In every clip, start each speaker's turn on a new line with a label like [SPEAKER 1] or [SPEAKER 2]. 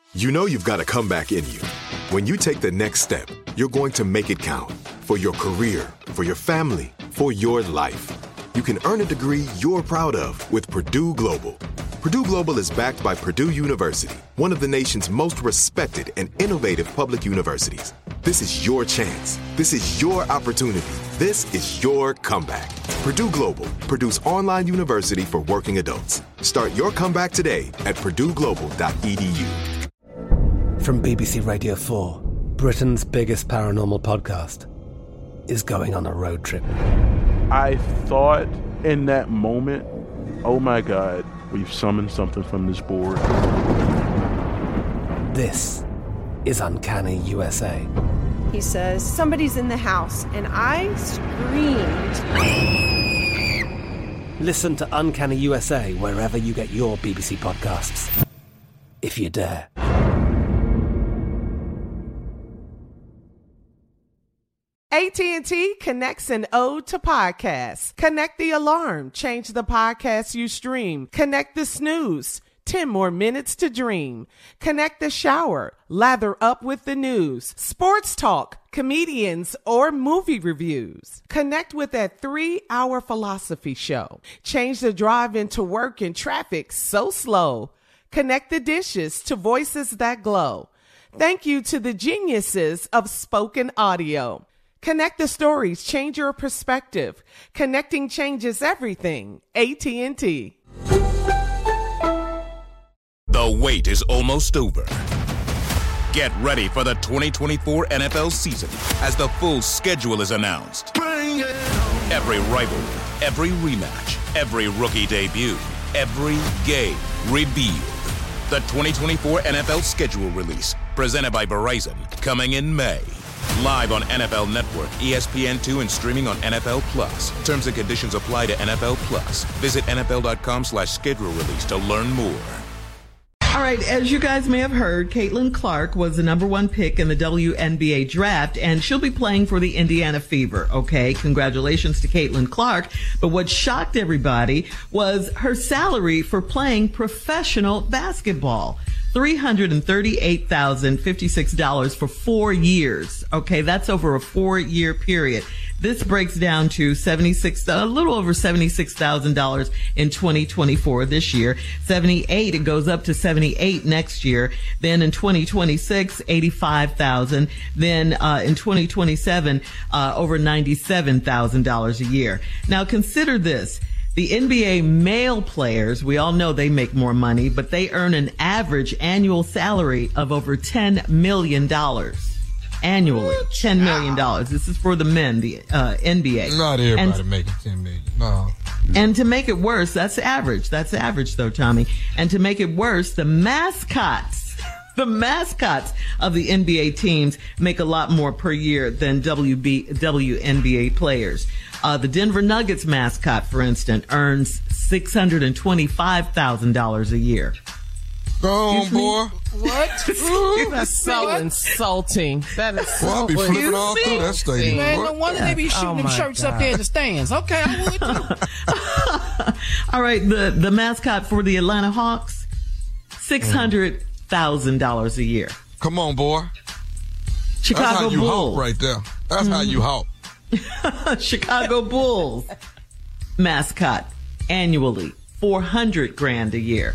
[SPEAKER 1] You know you've got a comeback in you. When you take the next step, you're going to make it count. For your career, for your family, for your life. You can earn a degree you're proud of with Purdue Global. Purdue Global is backed by Purdue University, one of the nation's most respected and innovative public universities. This is your chance. This is your opportunity. This is your comeback. Purdue Global, Purdue's online university for working adults. Start your comeback today at purdueglobal.edu.
[SPEAKER 2] From BBC Radio 4, Britain's biggest paranormal podcast is going on a road trip.
[SPEAKER 3] I thought in that moment, oh my God, we've summoned something from this board.
[SPEAKER 2] This is Uncanny USA.
[SPEAKER 4] He says, somebody's in the house, and I screamed.
[SPEAKER 2] Listen to Uncanny USA wherever you get your BBC podcasts, if you dare.
[SPEAKER 5] AT&T connects an ode to podcasts. Connect the alarm. Change the podcast you stream. Connect the snooze. 10 more minutes to dream. Connect the shower. Lather up with the news. Sports talk, comedians, or movie reviews. Connect with that 3-hour philosophy show. Change the drive into work in traffic so slow. Connect the dishes to voices that glow. Thank you to the geniuses of spoken audio. Connect the stories, change your perspective. Connecting changes everything. AT&T.
[SPEAKER 6] The wait is almost over. Get ready for the 2024 NFL season as the full schedule is announced. Every rivalry, every rematch, every rookie debut, every game revealed. The 2024 NFL schedule release, presented by Verizon, coming in May. Live on NFL Network, ESPN2, and streaming on NFL Plus. Terms and conditions apply to NFL Plus. Visit NFL.com/schedule release to learn more.
[SPEAKER 7] All right, as you guys may have heard, Caitlin Clark was the number 1 pick in the WNBA draft, and she'll be playing for the Indiana Fever. Okay, congratulations to Caitlin Clark. But what shocked everybody was her salary for playing professional basketball. $338,056 for 4 years. Okay, that's over a 4-year period. This breaks down to a little over $76,000 in 2024 this year. 78, it goes up to 78 next year. Then in 2026, 85,000. Then in 2027, over $97,000 a year. Now consider this. The NBA male players, we all know they make more money, but they earn an average annual salary of over $10 million annually. $10 million. This is for the men, the NBA.
[SPEAKER 8] Not everybody making $10 million. No.
[SPEAKER 7] And to make it worse, that's average. That's average though, Tommy. And to make it worse, the mascots of the NBA teams make a lot more per year than WNBA players. The Denver Nuggets mascot, for instance, earns $625,000 a year.
[SPEAKER 8] Go on, boy.
[SPEAKER 5] What? That's so insulting. That is so
[SPEAKER 8] I'll be flipping all through that stadium.
[SPEAKER 9] Man, no wonder they be shooting them shirts up there in the stands. Okay, I would too.
[SPEAKER 7] All right, the mascot for the Atlanta Hawks, $600,000 a year.
[SPEAKER 8] Come on, boy.
[SPEAKER 7] Chicago
[SPEAKER 8] That's how you
[SPEAKER 7] Bulls.
[SPEAKER 8] hawk right there. That's how you hawk.
[SPEAKER 7] Chicago Bulls mascot annually $400,000 a year.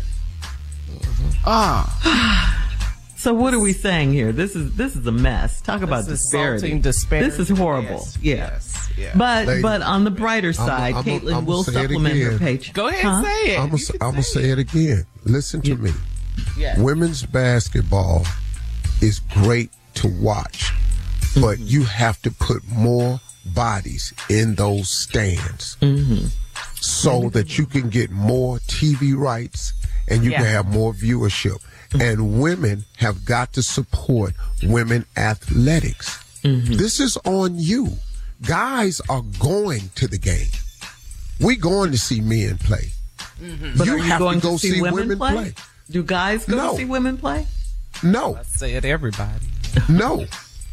[SPEAKER 7] So what are we saying here? This is a mess. Talk about disparity. This is horrible. Yes. But on the brighter side, Caitlin will supplement her page.
[SPEAKER 5] Go ahead and say it.
[SPEAKER 10] I'm gonna say it again. Listen to me.
[SPEAKER 5] Yes.
[SPEAKER 10] Women's basketball is great to watch, but you have to put more bodies in those stands so that you can get more TV rights and you can have more viewership. And women have got to support women athletics. This is on you. Guys are going to the game. We're going to see men play.
[SPEAKER 7] But
[SPEAKER 10] you
[SPEAKER 7] are you
[SPEAKER 10] have
[SPEAKER 7] going
[SPEAKER 10] to go see women play.
[SPEAKER 7] Do guys go to see women play?
[SPEAKER 10] No.
[SPEAKER 5] I say it, everybody.
[SPEAKER 10] No.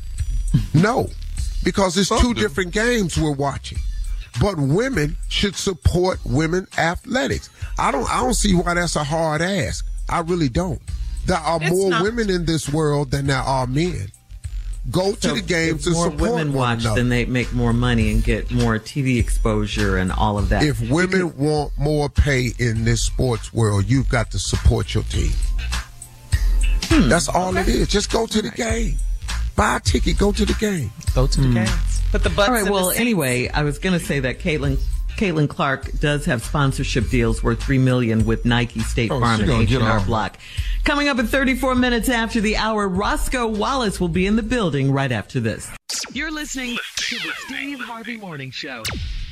[SPEAKER 10] Because it's two different games we're watching. But women should support women athletics. I don't see why that's a hard ask. I really don't. There are more women in this world than there are men. Go to the games to support
[SPEAKER 7] more women
[SPEAKER 10] one
[SPEAKER 7] watch,
[SPEAKER 10] another.
[SPEAKER 7] then they make more money and get more TV exposure and all of that.
[SPEAKER 10] If women want more pay in this sports world, you've got to support your team. That's all it is. Just go to the game. Buy a ticket. Go to the game.
[SPEAKER 9] Go to the game.
[SPEAKER 5] Put the butts
[SPEAKER 7] all right,
[SPEAKER 5] in
[SPEAKER 7] well,
[SPEAKER 5] the seats.
[SPEAKER 7] anyway, I was going to say that Caitlin Clark does have sponsorship deals worth $3 million with Nike, State Farm, and H&R Block. Coming up at 34 minutes after the hour, Roscoe Wallace will be in the building right after this.
[SPEAKER 11] You're listening to the Steve Harvey Morning Show.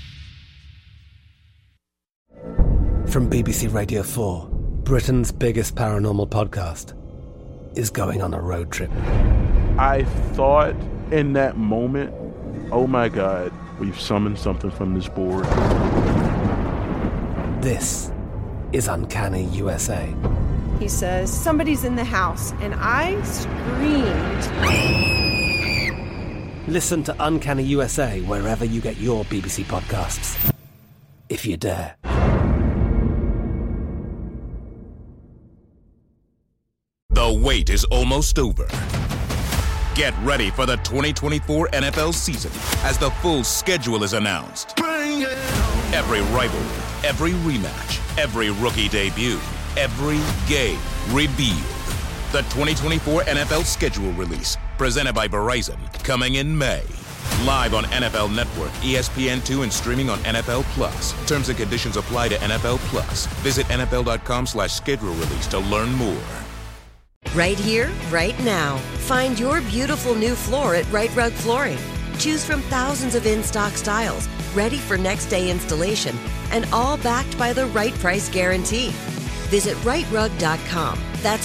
[SPEAKER 2] From BBC Radio 4, Britain's biggest paranormal podcast is going on a road trip.
[SPEAKER 3] I thought in that moment, oh my God, we've summoned something from this board.
[SPEAKER 2] This is Uncanny USA.
[SPEAKER 4] He says, somebody's in the house, and I screamed.
[SPEAKER 2] Listen to Uncanny USA wherever you get your BBC podcasts, if you dare.
[SPEAKER 6] The wait is almost over. Get ready for the 2024 NFL season as the full schedule is announced. Every rivalry, every rematch, every rookie debut, every game revealed. The 2024 NFL schedule release, presented by Verizon, coming in May. Live on NFL Network, ESPN2, and streaming on NFL Plus. Terms and conditions apply to NFL Plus. Visit NFL.com/schedule release to learn more.
[SPEAKER 12] Right here, right now. Find your beautiful new floor at Right Rug Flooring. Choose from thousands of in-stock styles, ready for next day installation, and all backed by the right price guarantee. Visit rightrug.com. That's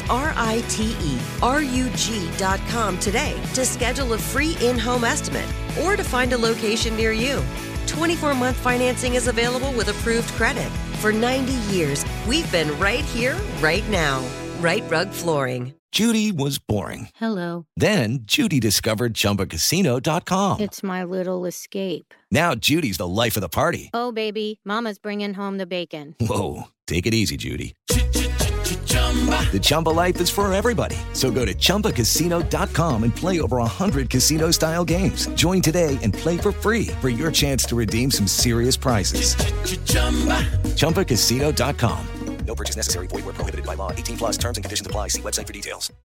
[SPEAKER 12] RITERUG.com today to schedule a free in-home estimate or to find a location near you. 24-month financing is available with approved credit. For 90 years, we've been right here, right now. Right Rug Flooring.
[SPEAKER 13] Judy was boring.
[SPEAKER 14] Hello.
[SPEAKER 13] Then Judy discovered ChumbaCasino.com.
[SPEAKER 14] It's my little escape.
[SPEAKER 13] Now Judy's the life of the party.
[SPEAKER 14] Oh, baby, mama's bringing home the bacon.
[SPEAKER 13] Whoa, take it easy, Judy. The Chumba life is for everybody. So go to ChumbaCasino.com and play over 100 casino-style games. Join today and play for free for your chance to redeem some serious prizes. ChumbaCasino.com.
[SPEAKER 15] No purchase necessary. Void where prohibited by law. 18 plus terms and conditions apply. See website for details.